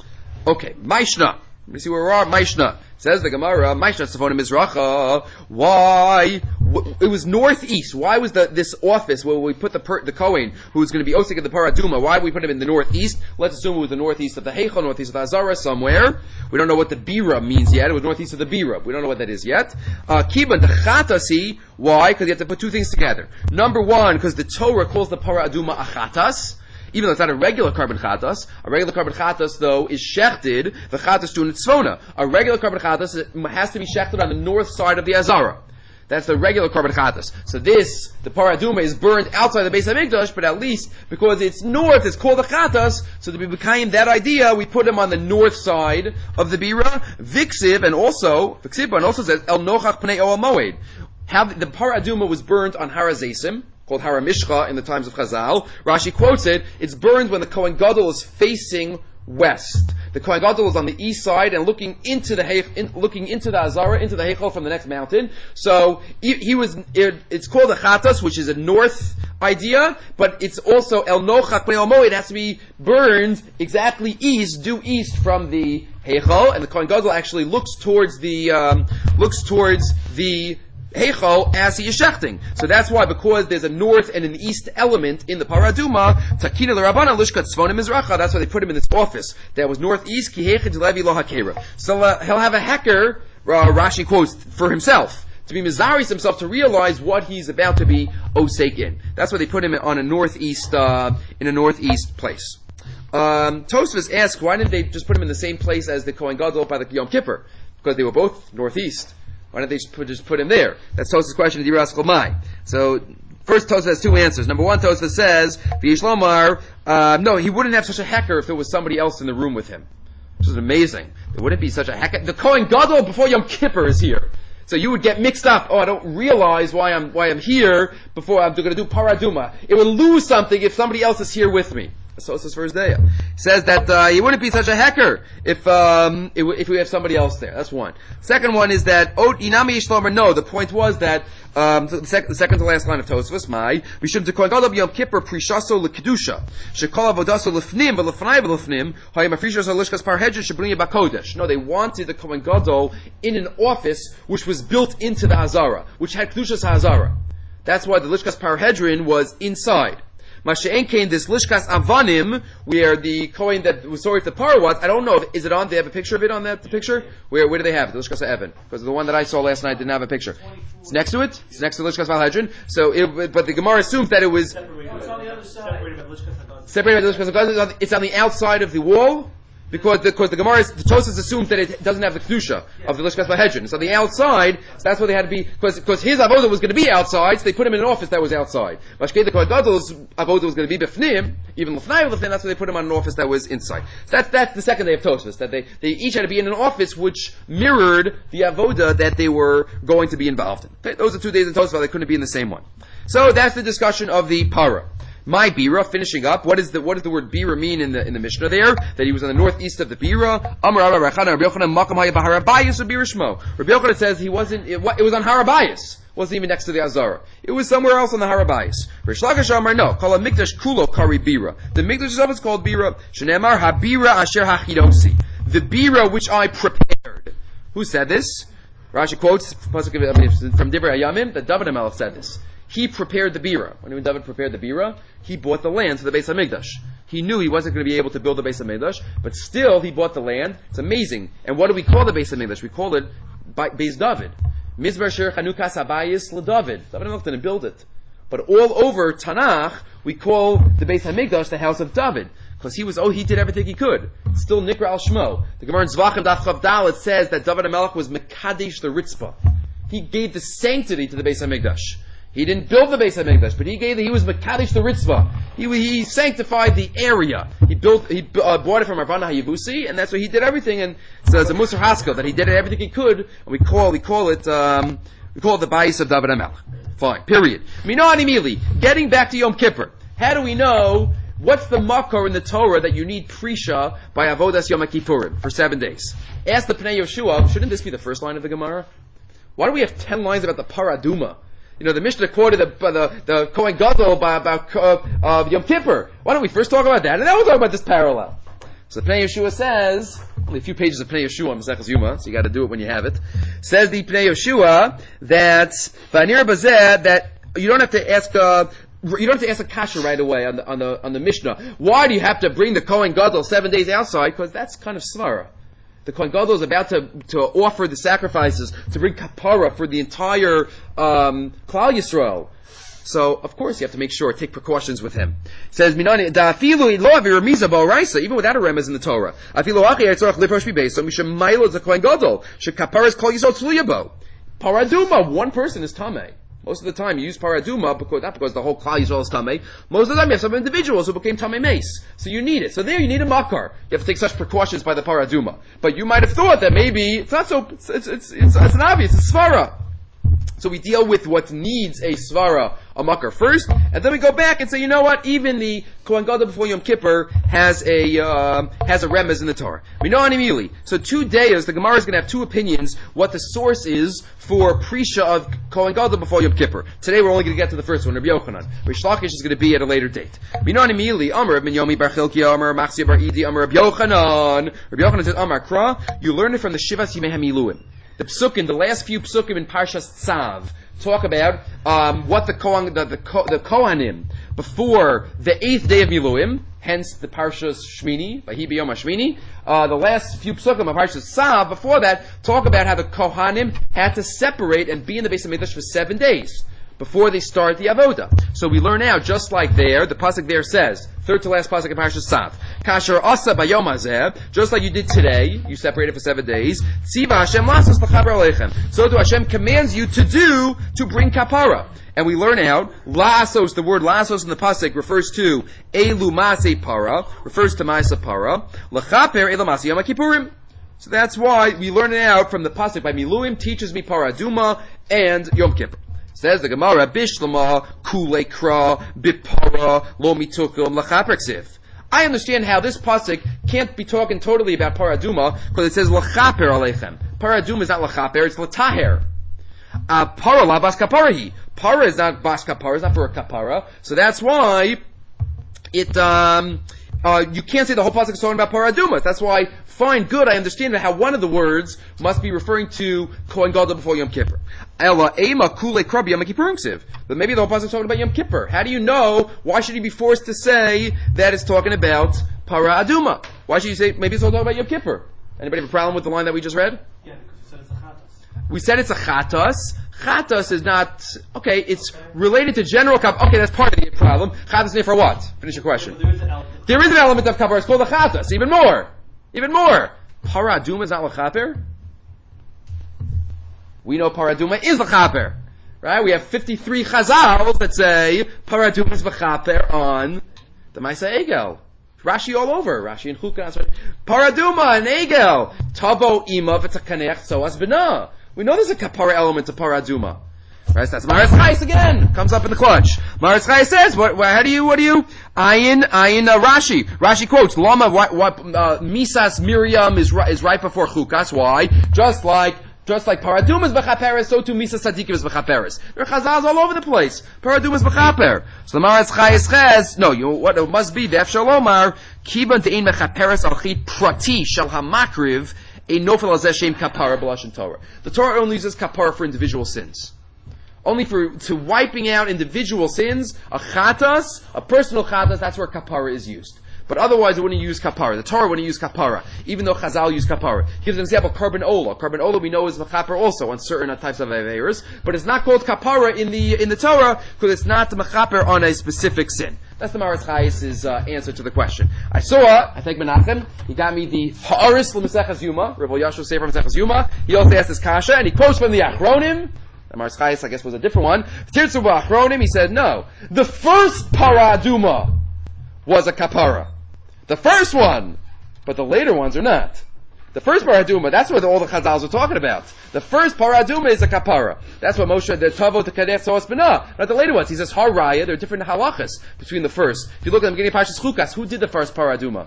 Okay, Maishna. Let me see where we are. Maishna. Says the Gemara, Maishna Tzafon Mizracha. Why? It was northeast. Why was the, this office where we put the per, the Kohen, who was going to be Osik of the Paraduma, why did we put him in the northeast? Let's assume it was the northeast of the Heichal, northeast of the Azara, somewhere. We don't know what the Bira means yet. It was northeast of the Bira. We don't know what that is yet. Kiban, the Chatasi. Why? Because you have to put two things together. Number one, because the Torah calls the Paraduma a Chatas. Even though it's not a regular carbon chatas, a regular carbon chatas though is shechted the chatas to nitzvona. A regular carbon chatas has to be shechted on the north side of the Azara. That's the regular carbon chatas. So this, the paraduma, is burned outside the Beis Hamikdash, but at least because it's north, it's called the chatas. So to be behind that idea, we put him on the north side of the bira. Viksiv and also Viksiv and also says El Nochach Pnei Oel Moed. Have the paraduma was burned on Harazesim, called Haramishcha in the times of Chazal. Rashi quotes it, it's burned when the Kohen Gadol is facing west. The Kohen Gadol is on the east side and looking into the Heich, in, looking into the Azara, into the Heichal from the next mountain. So he, he was. It, it's called a Chatas, which is a north idea, but it's also El Nochach Pnei Oel Moed. It has to be burned exactly east, due east from the Heichal, and the Kohen Gadol actually looks towards the um, looks towards the Heichal as he is shechting. So that's why, because there's a north and an east element in the paraduma, takina l'rabbanan lishkat tzvonim mizracha, that's why they put him in this office that was northeast, ki heichid levi lo hakera. So uh, he'll have a hecker, uh, Rashi quotes, for himself, to be mizaris himself, to realize what he's about to be osek in. That's why they put him on a northeast, uh, in a northeast place. Um, Tosfos asks, why didn't they just put him in the same place as the Kohen Gadol by the Yom Kippur? Because they were both northeast. Why don't they just put, just put him there? That's Tosfos' question to Yiras Chomai. So, first Tosfos has two answers. Number one, Tosfos says, V'yishlomar, uh, no, he wouldn't have such a hecker if there was somebody else in the room with him. Which is amazing. There wouldn't be such a hecker. The Kohen Gadol before Yom Kippur is here. So you would get mixed up. Oh, I don't realize why I'm, why I'm here before I'm going to do paraduma. It would lose something if somebody else is here with me. So it's his first day. He says that uh, he wouldn't be such a hecker if um, it w- if we have somebody else there. That's one. Second one is that Ot Inami Yishlomer. No, the point was that um, the, sec- the second to last line of Tosfos, my Mishum Tekohen Gadol Yom Kippur Prishaso LeKedusha Shekol Avodaso Lefnim VeLefnai VeLefnim Hayim Afrishaso Lishkas Parhedron Shebriya Bakodesh. No, they wanted the Kohen Gadol in an office which was built into the Azara, which had Kedushas HaAzara. That's why the Lishkas Parhedron was inside. Masha'en came this Lishkas Avanim, where the Kohen that was sorry if the par was, I don't know, is it on, they have a picture of it on that the picture? Where where do they have it? The Lishkas Evan. Because the one that I saw last night didn't have a picture. It's next to it? It's next to Lishkas Valhedron. So, it, but the Gemara assumes that it was separated by the Lishkas. Separated by the Lishkas. It's on the outside of the wall. Because the, because the Gemara, the Tosfos assumes that it doesn't have the kedusha of the Lishkas Vahedron. So the outside, so that's why they had to be, because, because his avodah was going to be outside, so they put him in an office that was outside. Mashkei the Kohen Gadol's avodah was going to be b'fnim, even l'fnai l'fnim, that's why they put him on an office that was inside. So that's, that's the second day of Tosfos, that they, they each had to be in an office which mirrored the avodah that they were going to be involved in. Okay? Those are two days of Tosfos, they couldn't be in the same one. So that's the discussion of the para. My bira, finishing up. What is the what does the word bira mean in the in the Mishnah there? That he was on the northeast of the bira. Amar Rabbi Rechana Rabbi Yochanan Makam Haya B'Harabayis or Bira Shmo. Rabbi Yochanan says he wasn't. It, it was on Harabayis. Wasn't even next to the Azara. It was somewhere else on the Harabayis. Rish Lakish Amar no. Call a mikdash kulo kari bira. The mikdash itself is called bira. Shenemar habira asher hachidosi. The bira which I prepared. Who said this? Rashi quotes from Divrei Hayamim that David HaMelech said this. He prepared the bira. When David prepared the bira, he bought the land for the Beis Hamikdash. He knew he wasn't going to be able to build the Beis HaMikdash, but still he bought the land. It's amazing. And what do we call the Beis HaMikdash? We call it Beis David. Mizbar Sher Chanukas Habayis LeDavid. David HaMelech didn't build it. But all over Tanakh, we call the Beis HaMikdash the house of David. Because he was, oh, he did everything he could. Still Nikra al Shmo. The Gemara in Zvachim Daf Chav Dalet says that David HaMelech was Mekadesh the Ritzpah. He gave the sanctity to the Beis HaMikdash. He didn't build the Beis HaMikdash, but he gave the, he was Mekadesh the Ritzvah. He, he sanctified the area. He built, he uh, bought it from Ravana HaYavusi, and that's why he did everything. And so it's a Musar Haskell that he did everything he could, and we call, we call it, um, we call it the Bayis of David HaMelech. Fine. Period. Minani Mili. Getting back to Yom Kippur. How do we know what's the makor in the Torah that you need Prisha by Avodas Yom Kippurim for seven days? Ask the Pnei Yeshua, shouldn't this be the first line of the Gemara? Why do we have ten lines about the Paraduma? You know, the Mishnah quoted the the, the Kohen Gadol about, about uh, uh, Yom Kippur. Why don't we first talk about that, and then we'll talk about this parallel? So the Pnei Yeshua says, only a few pages of Pnei Yeshua on Maseches Yuma, so you got to do it when you have it. Says the Pnei Yeshua that V'anir Bazeh that you don't have to ask. Uh, you don't have to ask a kasha right away on the on the on the Mishnah. Why do you have to bring the Kohen Gadol seven days outside? Because that's kind of svara. The Kohen Gadol is about to, to offer the sacrifices, to bring kapara for the entire um, Klal Yisrael. So, of course, you have to make sure, take precautions with him. It says, Minani, da'afilu lo avir remiza ba'oraisa, even without a remez in the Torah. Afilu achi yitzorach liprosh bibeso, mishem mailo the Kohen Gadol, shekaparas kol yisrael tzluyabo. Paraduma, one person is tameh. Most of the time you use paraduma, because, not because the whole Klal Yisrael is tameh. Most of the time you have some individuals who became tameh mace. So you need it. So there you need a makar. You have to take such precautions by the paraduma. But you might have thought that maybe it's not so, it's, it's, it's, it's, it's an obvious, it's svara. So we deal with what needs a svara, a makar first, and then we go back and say, you know what, even the Kohen Gadol before Yom Kippur has a, uh, has a remez in the Torah. We know animili. So two days, the Gemara is going to have two opinions, what the source is for Prisha of Kohen Gadol before Yom Kippur. Today we're only going to get to the first one, Rabbi Yochanan. Rish Lakish is going to be at a later date. We know animili, Amar ben Yomi bar Chilkiah, Amar Machzia bar Idi, Amar Rabbi Yochanan. Rabbi Yochanan says, Amar Kra, you learn it from the Shivas Yimei HaMiluim. The psukim, the last few psukim in Parshas Tzav, talk about um, what the Kohen, the, the, the Kohanim before the eighth day of Miluim, hence the Parshas Shmini, Vahi B'Yom HaShmini. Uh, the last few psukim of Parshas Tzav before that talk about how the Kohanim had to separate and be in the Beis HaMikdash for seven days before they start the avoda. So we learn now, just like there, the pasuk there says, third to last pasuk in Parashas Tzav, Kasher asa bayom hazeh, just like you did today, you separated for seven days. Tziva Hashem lasos l'chaber aleichem. So do Hashem commands you to do to bring kapara. And we learn out, lasos, the word lasos in the pasuk refers to elu masei para, refers to ma'aseh para, l'chaper elu masei yom kippurim. So that's why we learn it out from the pasuk by Miluim teaches me paraduma and Yom Kippur. Says the Gemara, Bishlama, Kule Kra, Bipara, Lo Mitukum, Lachaperksiv. I understand how this pasuk can't be talking totally about Paraduma, because it says Lachaper Alechem. Paraduma is not Lachaper, it's Lataher. Uh, para la bas kaparahi. Para is not bas kapara, it's not for a kapara. So that's why it, um, uh, you can't say the whole pasuk is talking about Paraduma. That's why, fine, good, I understand how one of the words must be referring to Kohen Gadol before Yom Kippur. Ela ema kule krabi Yom Kippurim siv. But maybe the whole pasuk is talking about Yom Kippur. How do you know? Why should he be forced to say that it's talking about Para Aduma? Why should you say maybe it's all talking about Yom Kippur? Anybody have a problem with the line that we just read? Yeah, because you said it's a chatas. We said it's a chatas. Chatas is not, okay, it's related to general kap. Okay, that's part of the problem. Chatas is for what? Finish your question. There is an element. There is an element of kapar. It's called a chatas. Even more. Even more. Para Aduma is not l'chaper? We know Paraduma is l'chaper, right? We have fifty-three chazals that say Paraduma is l'chaper on the Maisa Egel. Rashi all over. Rashi and Chukas. Paraduma and Egel. Tabo ima v'takaneach soas b'na. We know there's a kapara element to Paraduma. Right? That's Maris Chais again. Comes up in the clutch. Maris Chais says, what, what, how do you, what do you? Ayin, Ayin, uh, Rashi. Rashi quotes, Lama, what, what, uh, Misas Miriam is, is right before Chukas. Why? Just like, Just like Paraduma is b'chaperes, so too Misa Sadikim is b'chaperes. There are chazals all over the place. Paraduma is b'chaper. So the Maras Chayes Ches, no, you, what it must be, Def Shalomar, Kiban te'in b'chaperes al-chit prati shel hamakriv, a nofel azeh shem kapara b'lashon Torah. The Torah only uses kapara for individual sins. Only for, to wiping out individual sins, a chatas, a personal chatas, that's where kapara is used. but otherwise it wouldn't use kapara. The Torah wouldn't use kapara, even though Chazal use kapara. He gives an example, carbon ola. Carbon ola we know is mechaper also on certain types of averos, but it's not called kapara in the in the Torah because it's not mechaper on a specific sin. That's the Maharatz Chayes' uh, answer to the question. I saw, I think Menachem, he got me the Ha'aris L'Meseches Yuma, Rav Yashua Sefer Meseches Yuma. He also asked this kasha, and he quotes from the Achronim. The Maharatz Chayes, I guess, was a different one. Tirtzu B'Achronim, he said, no. The first Paraduma was a kapara. The first one, but the later ones are not. The first paraduma, that's what all the Chazals are talking about. The first paraduma is a kapara. That's what Moshe, the Tavo, the Kadech, Soas B'nah. Not the later ones. He says, Har Raya, there are different halachas between the first. If you look at the beginning of Parshas Chukas, who did the first paraduma?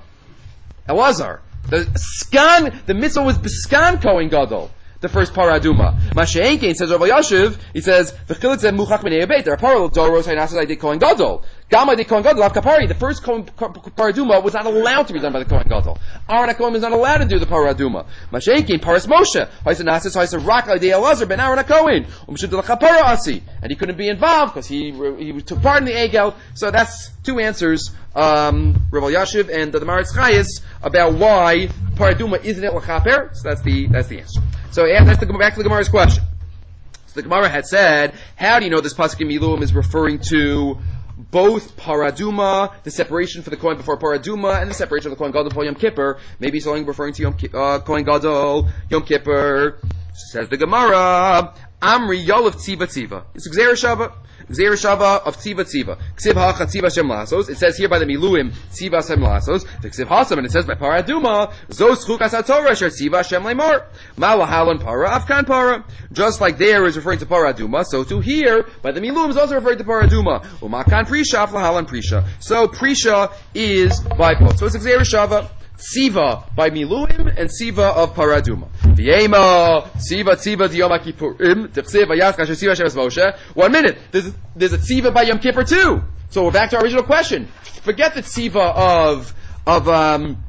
Elazar. The Skan, the mitzvah was Biskan Kohen Gadol. The first paraduma. Masha'enkein says Rav Yashiv, he says, V'chilik zeh muchach b'nei abeit. There are parallel doros, hainasas I did Kohen Gadol. Gama did Kohen Gadol, av kapari. The first Kohen paraduma was not allowed to be done by the Kohen Gadol. Aaron HaKohen is not allowed to do the paraduma. Masha'enkein, paras Moshe. Haisa nasas, haisa rak al dei Elazar ben Aaron HaKohen. Umshud de l'chapara asi. And he couldn't be involved because he, he took part in the Egel. So that's two answers, um, Rav Yashiv and the Maharatz Chayes about why paraduma isn't it l'chaper. So that's the, that's the answer. So yeah, that's the, back to the Gemara's question. So the Gemara had said, how do you know this pasuk in Miluim is referring to both paraduma, the separation for the Kohen before paraduma, and the separation of the Kohen Gadol before Yom Kippur? Maybe it's only referring to Yom Ki- uh, Kohen Gadol, Yom Kippur. Says the Gemara, Amri Yolav Tziva Tziva. It's Gzeir Shava. Gzeir Shava of Tziva Tziva. Ksiv Hacha Tziva Shem Lasos. It says here by the Miluim, Tziva Shem Lasos. The Ksiv Hasam, and it says by Paraduma, Zos Chukas HaTorah Sher Tziva Shem Lemor. Malahalan Para, Afkan Para. Just like there is referring to Paraduma, so too here, by the Miluim is also referring to Paraduma. Umakan Prisha, Aflahalan Prisha. So Prisha is by both. So it's Gzeir Shava. Tziva by Miluim and Tziva of Paraduma. V'yema Tziva Tziva D'Yom HaKippurim T'chsev Vayas Kasher Tziva Hashem Es Moshe. One minute. There's, there's a Tziva by Yom Kippur too. So we're back to our original question. Forget the Tziva of of um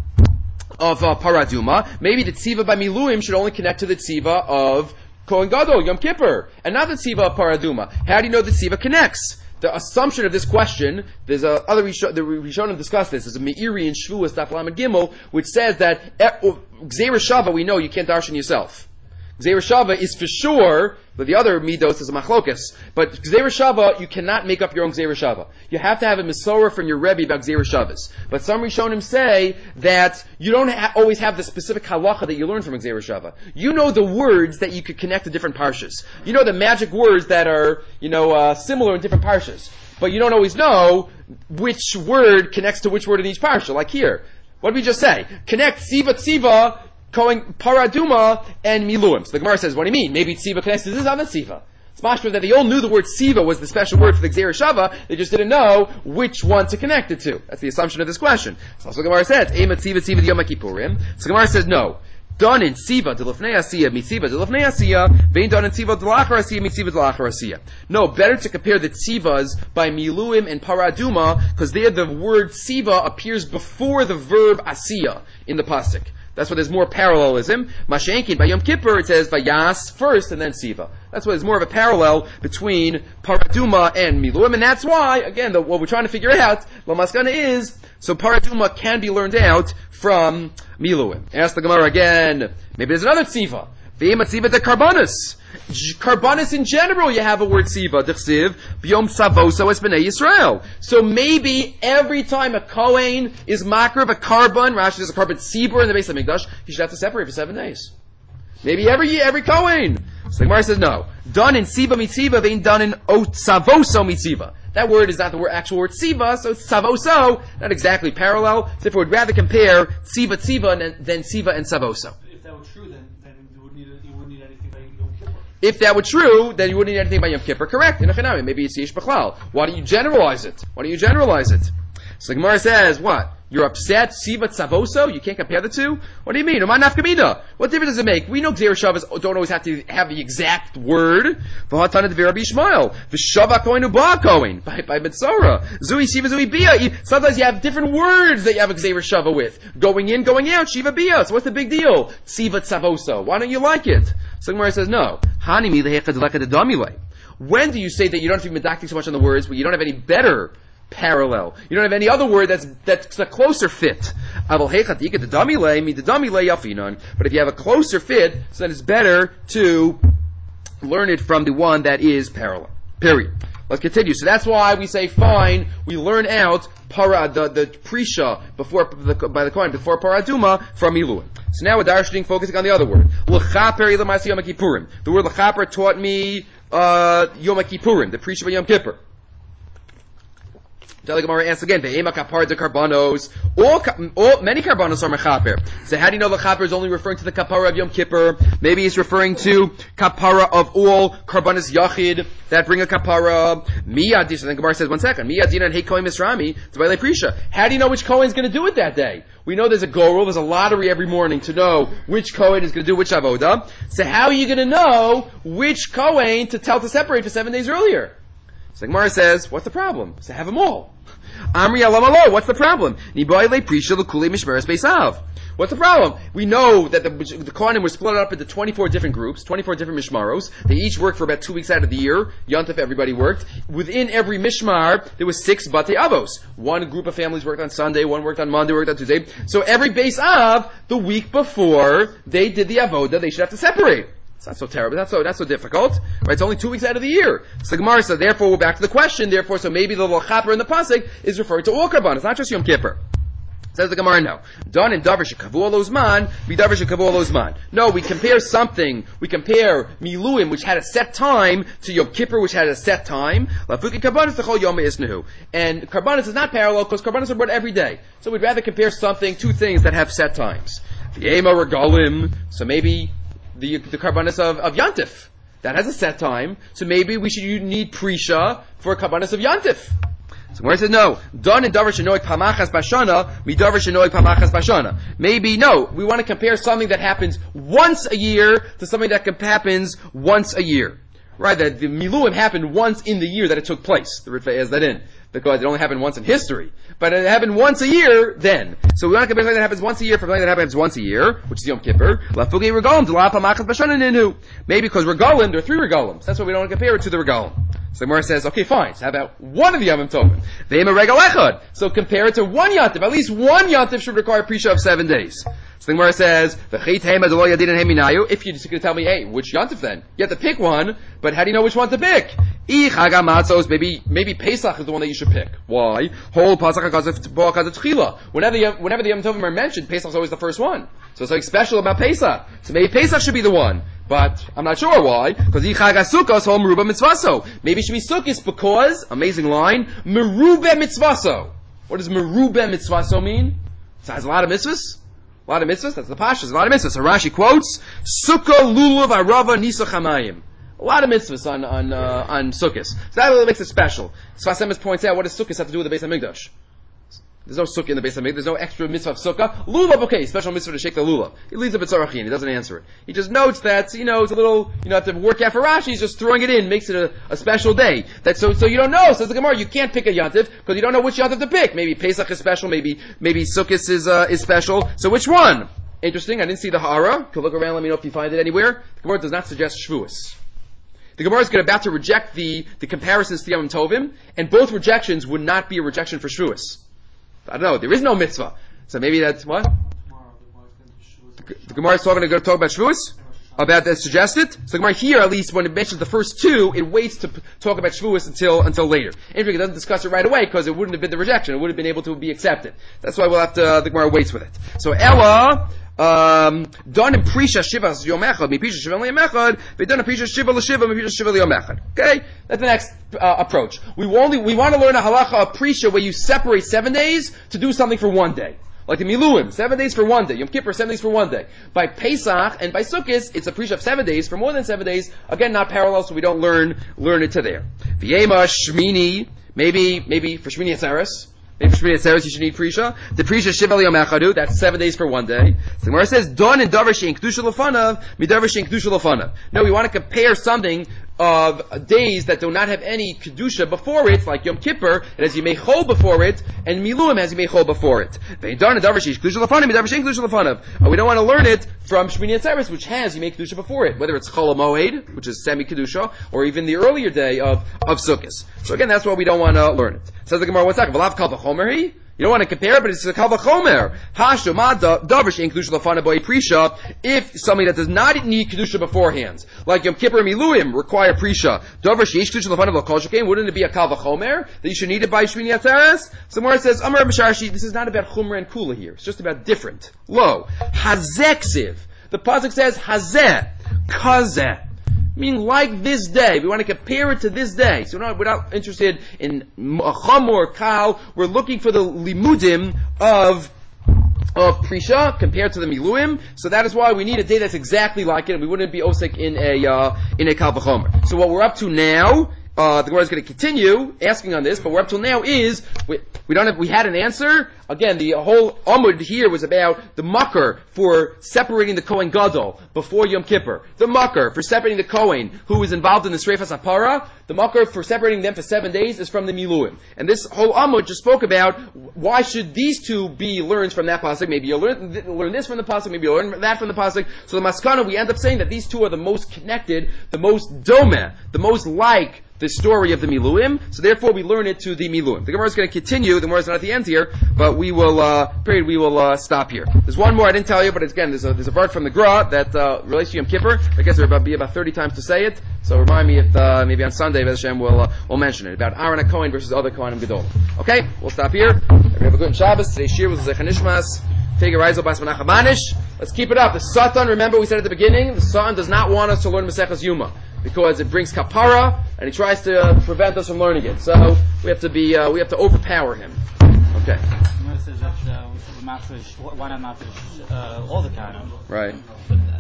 of uh, Paraduma. Maybe the Tziva by Miluim should only connect to the Tziva of Kohen Gadol Yom Kippur, and not the Tziva of Paraduma. How do you know the Tziva connects? The assumption of this question, there's a other Rishonim, the Rishonim discussed this. There's a Meiri in Shvuas Daf Lamed Gimel, which says that Gzeir Shava, we know you can't darshan yourself. Gzeir Shava is for sure, but the other midos is a machlokas. But Gzeir Shava, you cannot make up your own Gzeir Shava. You have to have a Mesorah from your Rebbe about Gzeir Shavas. But some Rishonim say that you don't ha- always have the specific halacha that you learn from Gzeir Shava. You know the words that you could connect to different parshas. You know the magic words that are, you know, uh, similar in different parshas. But you don't always know which word connects to which word in each parsha. Like here. What did we just say? Connect Tziva Tziva, Going Paraduma and Miluim. So the Gemara says, what do you mean? Maybe Tziva connects to this other Tziva. It's mashma that they all knew the word Tziva was the special word for the Gzeir Shava, they just didn't know which one to connect it to. That's the assumption of this question. So that's what the Gemara says. Ema Tziva Tziva Yom HaKippurim. So the Gemara says, no. Done in Tziva D'Lefnei Asiyah, Mitziva D'Lefnei Asiyah, Vein done in Tziva D'Lachar Asiyah, Mitziva D'Lachar Asiyah. No, better to compare the Tzivas by Miluim and Paraduma, because there the word Tziva appears before the verb Asiyah in the pasuk. That's why there's more parallelism. Mashenkin, by Yom Kippur, it says Vayas first and then Tziva. That's why there's more of a parallel between Paraduma and Miluim, and that's why, again, the, what we're trying to figure out, Lamaskana is, so Paraduma can be learned out from Miluim. Ask the Gemara again, maybe there's another Tziva. Ve'ema Tziva de Karbanis. Karbanis in general, you have a word Tziva, D'chsiv, B'yom Savoso es B'nai Yisrael. So maybe every time a Kohen is makar of a carbon, Rashi does a carbon tzibur in the base of Mikdash, he should have to separate for seven days. Maybe every every Kohen. So the Gemara says no. Done in Tziva Mitziva, ain't done in O Savoso Mitziva. That word is not the word, actual word Tziva, so Savoso, not exactly parallel. So if we would rather compare Tziva Tziva than Tziva and Savoso. If that were true, then, then you wouldn't need, you wouldn't need anything by Yom Kippur. If that were true, then you wouldn't need anything by Yom Kippur. Correct. In a Chanami, maybe it's Yish B'chlal. Why don't you generalize it? Why don't you generalize it? So the Gemara says, what? You're upset? Tziva Tzavoso? You can't compare the two? What do you mean? Uman nafkamina. What difference does it make? We know Gzeir Shavas don't always have to have the exact word. V'hatana d'Virabi Yishmael. V'shava kohen u'ba kohen. By, by Metzora. Zui Shiva Zui Bia. Sometimes you have different words that you have a Gzeir Shava with. Going in, going out. Shiva Bia. So what's the big deal? Tziva Tzavoso. Why don't you like it? So the Gemara says, no. Hanimi lehecha d'leka d'damile. When do you say that you don't have to be medactic so much on the words, but you don't have any better parallel. You don't have any other word that's that's a closer fit. But if you have a closer fit, so then it's better to learn it from the one that is parallel. Period. Let's continue. So that's why we say, fine, we learn out para, the, the prisha before, the, by the Kohen, before paraduma from Miluim. So now we're darshaning, focusing on the other word. L'chaper ilamasi Yom Kippurim. The word l'chaper taught me, uh, Yom Kippurim, the prisha of Yom Kippur. The Gemara asks again, Ve'ema kapar de karbanos. All, all, many karbanos are mechaper. So how do you know the chaper is only referring to the kapara of Yom Kippur? Maybe he's referring to kapara of all karbanos yachid that bring a kapara. Miyad, so then Gemara says, one second. Miyad dinan hey kohen misrami, t'vayle prisha. How do you know which kohen is going to do it that day? We know there's a gorul, there's a lottery every morning to know which kohen is going to do which avoda. So how are you going to know which kohen to tell to separate for seven days earlier? So Gemara says, what's the problem? So have them all. Amri alamalo, what's the problem? What's the problem? We know that the, the Kohanim were split up into twenty-four different groups, twenty-four different mishmaros. They each worked for about two weeks out of the year. Yontif, everybody worked. Within every mishmar, there was six batei avos. One group of families worked on Sunday, one worked on Monday, worked on Tuesday. So every base av, the week before they did the avoda, they should have to separate. It's not so terrible. That's so, that's so difficult. Right? It's only two weeks out of the year. So the Gemara says, therefore, we're back to the question. Therefore, so maybe the little chaper in the pasuk is referring to all karban. It's not just Yom Kippur. Says the Gemara, no. Don and davar shekavu olozman, be davar shekavu olozman. No, we compare something. We compare miluim, which had a set time, to Yom Kippur, which had a set time. Lafuki karbanis techol yom isnehu. And karbanis is not parallel because karbanis are brought every day. So we'd rather compare something, two things that have set times. The ema regalim. So maybe the the karbanis of, of Yantif. That has a set time. So maybe we should need prisha for a karbanis of Yantif. So where it says no, done in davar shenoik pamachas bashana, mi davar shenoik pamachas bashana. Maybe no, we want to compare something that happens once a year to something that happens once a year. Right, that the miluim happened once in the year that it took place. The Ritva has that in, because it only happened once in history. But it happened once a year then. So we want to compare something that happens once a year for something that happens once a year, which is Yom Kippur. Maybe because regalim, there are three regalims. That's why we don't want to compare it to the regalim. So the Gemara says, okay, fine. So how about one of the Yom Tovim? They a regal echad. So compare it to one Yantif. At least one Yantif should require prisha of seven days. So the Gemara says, if you're just going to tell me, hey, which Yantif then? You have to pick one, but how do you know which one to pick? Maybe, maybe Pesach is the one that you should pick. Why? Whole Pesach Whenever the, whenever the Yom Tovim are mentioned, Pesach is always the first one. So something special about Pesach. So maybe Pesach should be the one. But I'm not sure why. Because maybe it should be Sukkos because, amazing line, Merube Mitzvaso. What does Merube Mitzvaso mean? So it has a lot of mitzvahs. A lot of mitzvahs. That's the Pashas. A lot of mitzvahs. So Rashi quotes, Sukkah Lulav Arava Nisa Chamayim. A lot of mitzvahs on on uh, on Sukkos. So that really makes it special. Sfas Emes points out, what does Sukkos have to do with the Beis HaMikdash? There's no sukkah in the Beis HaMikdash. There's no extra mitzvah of sukkah. Lulav, okay, special mitzvah to shake the lulav. He leaves a b'tzarachin. He doesn't answer it. He just notes that, you know, it's a little, you know, have to work out for Rashi. He's just throwing it in, makes it a, a special day. That's so, so you don't know. Says the Gemara, you can't pick a yantiv because you don't know which yantiv to pick. Maybe Pesach is special. Maybe, maybe Sukkot is, uh, is special. So which one? Interesting. I didn't see the ha'ara. You can look around. Let me know if you find it anywhere. The Gemara does not suggest Shavuos. The Gemara is about to reject the, the comparisons to Yom Tovim, and both rejections would not be a rejection for Shavuos. I don't know. There is no mitzvah, so maybe that's what the, the Gemara is talking to go talk about Shavuos, about that suggested. So the Gemara here, at least when it mentions the first two, it waits to p- talk about Shavuos until until later. Anyway, it doesn't discuss it right away because it wouldn't have been the rejection. It would have been able to be accepted. That's why we'll have to. Uh, the Gemara waits with it. So Ella. Um, done in Prisha Shiva Yom Echad, Mi Prisha Shiva Yom Echad, we done in Prisha Shiva L'Shiva, Mi Prisha Shiva Yom Echad. Okay, that's the next uh, approach. We only we want to learn a halacha of Prisha where you separate seven days to do something for one day, like the Miluim, seven days for one day. Yom Kippur, seven days for one day. By Pesach and by Sukkot, it's a Prisha of seven days for more than seven days. Again, not parallel, so we don't learn learn it to there. V'yema Shmini, maybe maybe for Shmini Atzeres. Maybe for Shmini Atzeres you should need Prisha. The Prisha Shiva Yom Echadu, that's seven days for one day. So the Gemara says, Don and Davar Shein Kedusha Lefanav, Mi Davar Shein Kedusha Lefanav. No, we want to compare something of days that do not have any kedusha before it, like Yom Kippur, it has Yimei Chol before it, and Miluim has Yimei Chol before it. Uh, we don't want to learn it from Shmini Atzeres, which has Yimei Kedusha before it, whether it's Chol HaMoed, which is semi-Kedusha, or even the earlier day of, of Sukkot. So again, that's why we don't want to learn it. Says the Gemara, what's that? V'lav kal v'chomer hi? You don't want to compare it, but it's a kal v'chomer. Hashu ma davar she'en kedusha lefana boi prisha. If somebody that does not need kedusha beforehand, like Yom Kippur and Miluim, require prisha, davar she'esh kedusha lefana v'kol shekein, wouldn't it be a kal v'chomer that you should need it by Shmini Atzeres? Somewhere it says, Amar B'sharshi, this is not about chumra and kula here. It's just about different. Lo, hazeksiv. The pasuk says hazeh, kazeh. Meaning like this day. We want to compare it to this day. So we're not, we're not interested in a chum or kal. We're looking for the limudim of of Prisha compared to the Miluim. So that is why we need a day that's exactly like it, and we wouldn't be osek in a uh, in a kal v'chomer. So what we're up to now, uh, the Gemara is going to continue asking on this, but we're up till now is we, we don't have we had an answer. Again, the whole Amud here was about the Makar for separating the Kohen Gadol before Yom Kippur. The Makar for separating the Kohen who was involved in the Sreifas HaPara. The Makar for separating them for seven days is from the Miluim. And this whole Amud just spoke about why should these two be learned from that pasuk. Maybe you'll learn, learn this from the pasuk, maybe you'll learn that from the pasuk. So the Maskana, we end up saying that these two are the most connected, the most domeh, the most like the story of the Miluim, so therefore we learn it to the Miluim. The Gemara is going to continue, the Gemara is not at the end here, but we will, uh, period, we will, uh, stop here. There's one more I didn't tell you, but it's, again, there's a, there's a part from the Gra that, uh, relates to Yom Kippur. I guess there will be about thirty times to say it, so remind me if, uh, maybe on Sunday, Bez Hashem, we'll, uh, we'll mention it, about Aaron HaKohen versus other Kohanim Gedolim. Okay? We'll stop here. We have a good Shabbos. Today's shir was Zecha Nishmas. Figure Reizel Bas Menachem Banish. Let's keep it up. The Satan, remember we said at the beginning, the Satan does not want us to learn Maseches Yuma, because it brings kapara, and he tries to uh, prevent us from learning it. So we have to be, uh, we have to overpower him. Okay. Says that uh, why not mafresh uh, all the time? Right.